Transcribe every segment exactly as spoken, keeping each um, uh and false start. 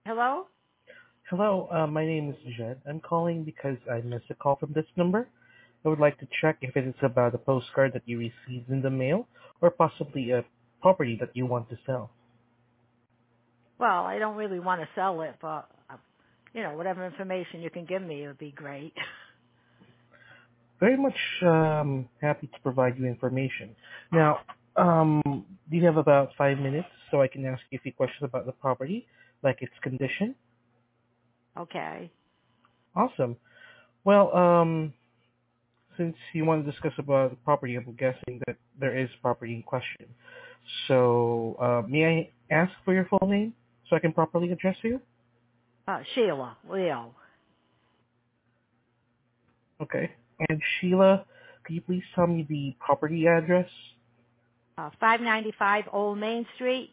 Hello? Hello, uh, my name is Jed. I'm calling because I missed a call from this number. I would like to check if it is about a postcard that you received in the mail or possibly a property that you want to sell. Well, I don't really want to sell it, but, uh, you know, whatever information you can give me would be great. Very much um, happy to provide you information. Now, um, do you have about five minutes so I can ask you a few questions about the property, like its condition? Okay. Awesome. Well, um, since you want to discuss about the property, I'm guessing that there is property in question. So, uh, may I ask for your full name so I can properly address you? Uh, Sheila, Leo. Okay. And Sheila, could you please tell me the property address? Uh, five ninety-five Old Main Street?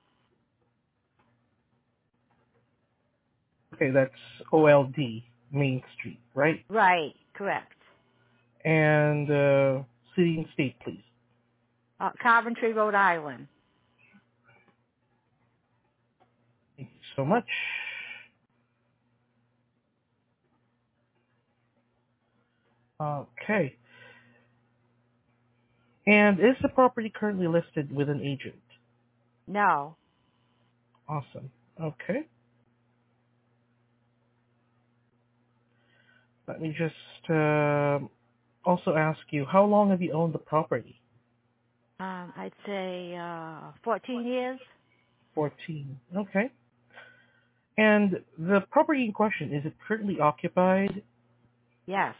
Okay, that's O L D, Main Street, right? Right, correct. And uh, city and state, please. Uh, Coventry, Rhode Island. Thank you so much. Okay. And is the property currently listed with an agent? No. Awesome. Okay. Let me just uh, also ask you, how long have you owned the property? Um, I'd say, uh, fourteen years? fourteen. Okay. And the property in question, is it currently occupied Yes.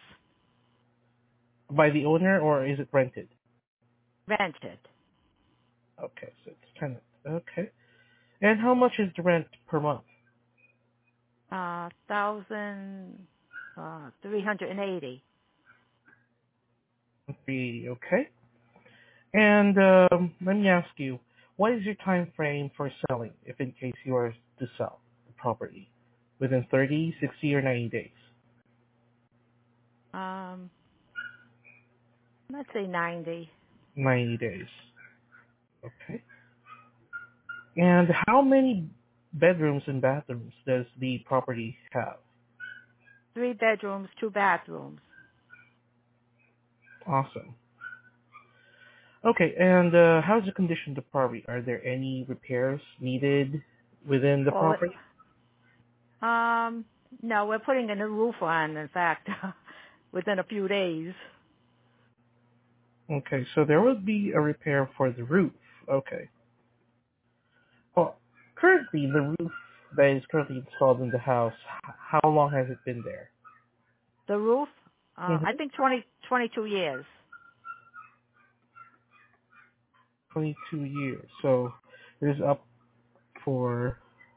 by the owner or is it rented? Rented. Okay, so it's tenant. Okay. And how much is the rent per month? Uh, thousand, uh, three hundred and eighty. three eighty. Okay. And um, let me ask you, what is your time frame for selling if in case you are to sell the property? Within thirty, sixty, or ninety days? Um, let's say ninety. ninety days. Okay. And how many bedrooms and bathrooms does the property have? Three bedrooms, two bathrooms. Awesome. Okay, and uh, how's the condition of the property? Are there any repairs needed within the Oh, it, property? Um, no, we're putting a new roof on, in fact, within a few days. Okay, so there will be a repair for the roof. Okay. Well, currently the roof that is currently installed in the house, h- how long has it been there? The roof, uh, I Mm-hmm. think twenty, twenty-two years. twenty-two years. So it is up for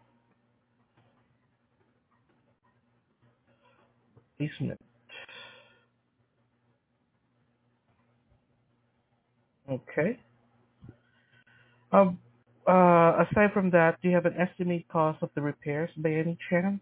replacement. Okay. Um, uh, aside from that, do you have an estimated cost of the repairs by any chance?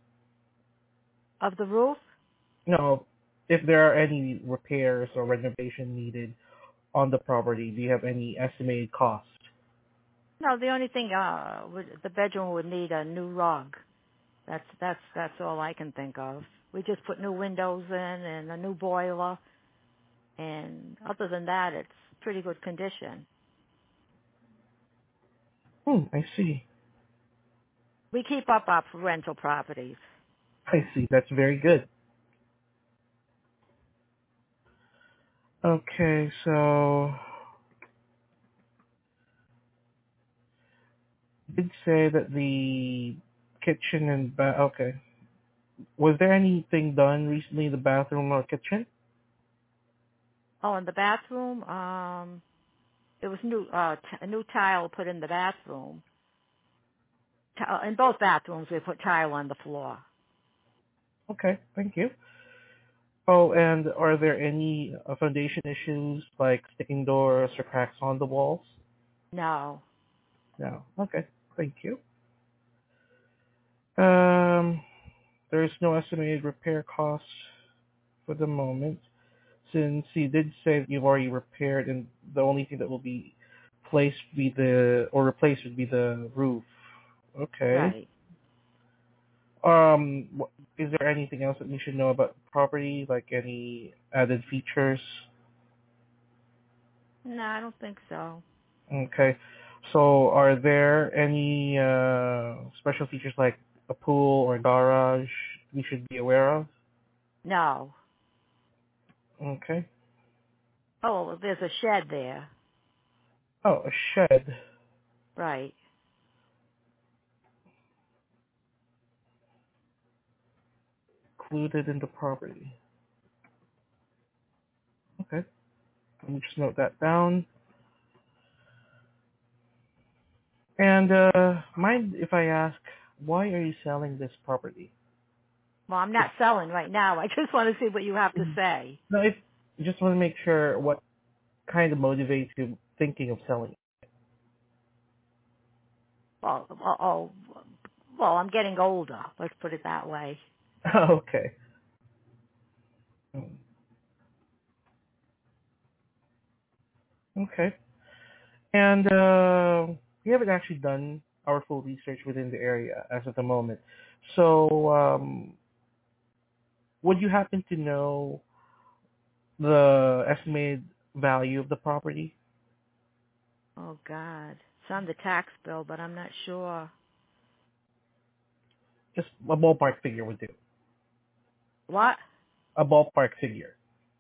Of the roof? No, if there are any repairs or renovation needed on the property, do you have any estimated cost? No, the only thing, uh, would, the bedroom would need a new rug. That's, that's, that's all I can think of. We just put new windows in and a new boiler, and other than that, it's pretty good condition. Hmm, I see. We keep up our rental properties. I see. That's very good. Okay, so you did say that the kitchen and ba- okay. Was there anything done recently in the bathroom or kitchen? Oh, and the bathroom, um, it was new, uh, t- a new tile put in the bathroom. Ti- uh, In both bathrooms, we put tile on the floor. Okay, thank you. Oh, and are there any uh, foundation issues like sticking doors or cracks on the walls? No. No. Okay, thank you. Um, there is no estimated repair cost for the moment, since you did say that you've already repaired, and the only thing that will be placed would be the or replaced would be the roof. Okay. Right. Um, wh- is there anything else that we should know about the property, like any added features? No, I don't think so. Okay. So are there any uh, special features like a pool or garage we should be aware of? No. Okay. Oh, well, there's a shed there. Oh, a shed Right. included in the property. Okay. Let me just note that down. And uh, mind if I ask, why are you selling this property? Well, I'm not selling right now. I just want to see what you have to Mhm. say. No, if you just want to make sure what kind of motivates you thinking of selling. Well, well, oh, well, I'm getting older. Let's put it that way. Okay. Okay. And uh, we haven't actually done our full research within the area as of the moment. So, um, would you happen to know the estimated value of the property? Oh God, it's on the tax bill, but I'm not sure. Just a ballpark figure would do. What? A ballpark figure.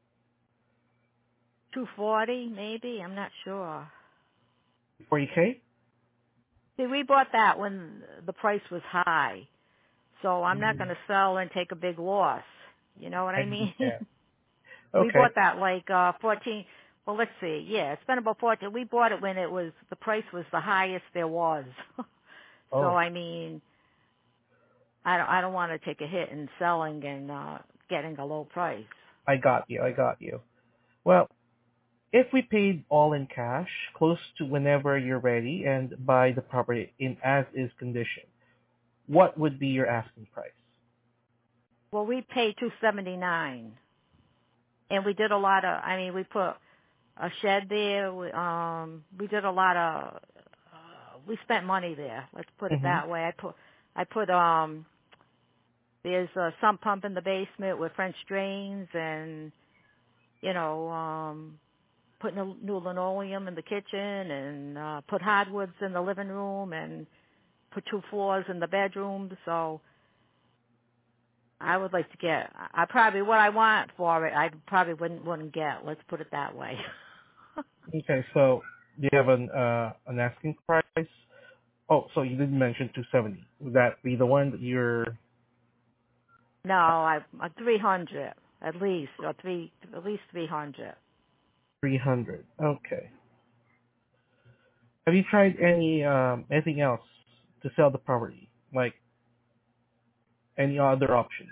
two forty, maybe? I'm not sure. forty K? See, we bought that when the price was high, so I'm not Mm, going to sell and take a big loss. You know what I I mean? understand. We Okay. bought that like uh fourteen. Well, let's see. Yeah, it's been about fourteen. We bought it when it was the price was the highest there was. So Oh, I mean, I don't I don't want to take a hit in selling and uh getting a low price. I got you. I got you. Well, if we paid all in cash, close to whenever you're ready, and buy the property in as-is condition, what would be your asking price? Well, we paid two seventy nine, and we did a lot of. I mean, we put a shed there. We, um, we did a lot of. Uh, we spent money there. Let's put it Mm-hmm. that way. I put I put um. There's a sump pump in the basement with French drains and you know, um, put new, new linoleum in the kitchen and uh, put hardwoods in the living room and put two floors in the bedroom. So I would like to get. I probably what I want for it. I probably wouldn't wouldn't get. Let's put it that way. Okay, so do you have an uh, an asking price? Oh, so you didn't mention two seventy. Would that be the one that you're No, I a three hundred at least, or three at least three hundred. three hundred? Okay. Have you tried any um, anything else to sell the property? Like any other options?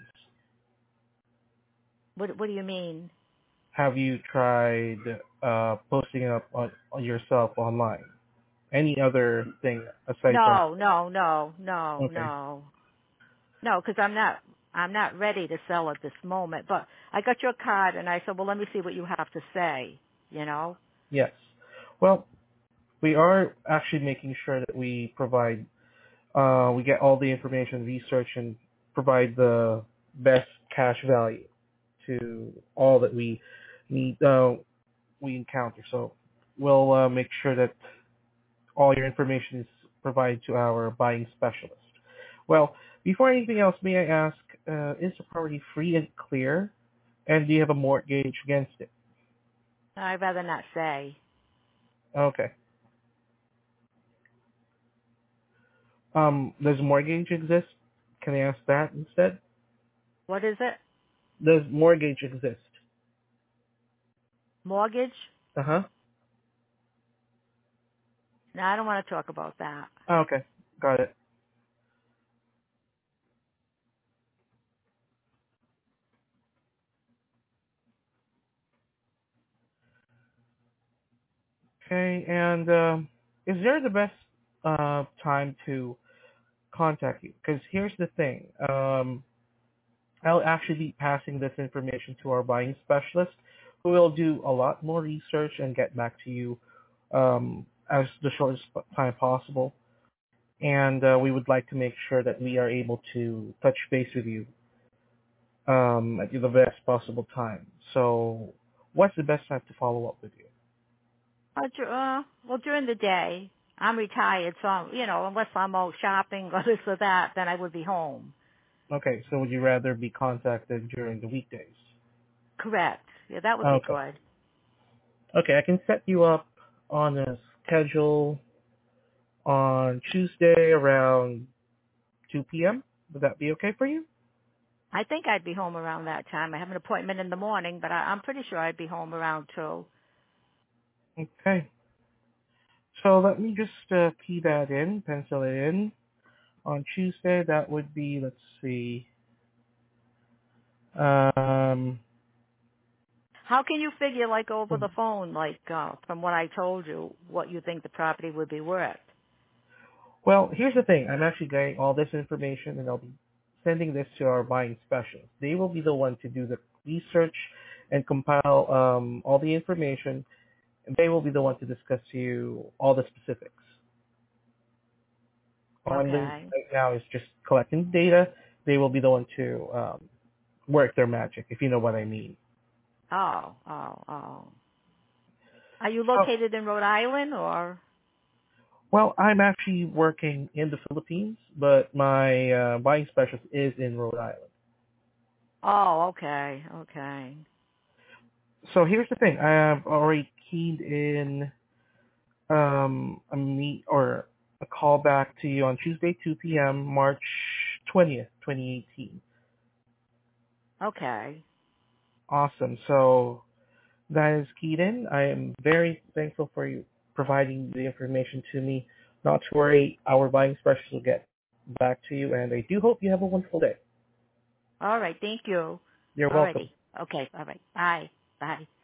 What what do you mean? Have you tried uh, posting it up on, on yourself online? Any other thing aside from? No, no, no, no, Okay. no. No, because I'm not I'm not ready to sell at this moment. But I got your card, and I said, well, let me see what you have to say. You know? Yes. Well, we are actually making sure that we provide, uh, we get all the information, research, and provide the best cash value to all that we need, uh, we encounter. So we'll uh, make sure that all your information is provided to our buying specialist. Well, before anything else, may I ask, uh, is the property free and clear, and do you have a mortgage against it? I'd rather not say. Okay. Um, does mortgage exist? Can I ask that instead? What is it? Does mortgage exist? Mortgage? Uh huh. No, I don't want to talk about that. Okay, got it. Okay, and um, is there the best uh, time to contact you? Because here's the thing. Um, I'll actually be passing this information to our buying specialist, who will do a lot more research and get back to you um, as the shortest time possible. and uh, we would like to make sure that we are able to touch base with you um, at the best possible time. So, what's the best time to follow up with you? Uh, dur- uh, well, during the day, I'm retired, so, you know, unless I'm out shopping or this or that, then I would be home. Okay, so would you rather be contacted during the weekdays? Correct. Yeah, that would be Okay. good. Okay, I can set you up on a schedule on Tuesday around two p.m. Would that be okay for you? I think I'd be home around that time. I have an appointment in the morning, but I, I'm pretty sure I'd be home around two. Okay. So let me just uh, key that in, pencil it in. On Tuesday, that would be, let's see, um, How can you figure, like, over the phone, like, uh, from what I told you, what you think the property would be worth? well, here's the thing. I'm actually getting all this information, and I'll be sending this to our buying specialist. They will be the one to do the research and compile um, all the information, and they will be the one to discuss to you all the specifics. All I'm doing Okay. right now is just collecting data. They will be the one to um, work their magic, if you know what I mean. Oh, oh, oh. Are you So, located in Rhode Island or? well, I'm actually working in the Philippines, but my uh, buying specialist is in Rhode Island. Oh, okay, okay. So here's the thing. I've already keyed in um, a meet or a call back to you on Tuesday, two p.m., March twentieth, twenty eighteen. Okay. Awesome. So that is keyed in. I am very thankful for you providing the information to me. Not to worry, our buying specialist will get back to you, and I do hope you have a wonderful day. All right, thank you. You're welcome. Alrighty. Okay, all right. Bye. Bye.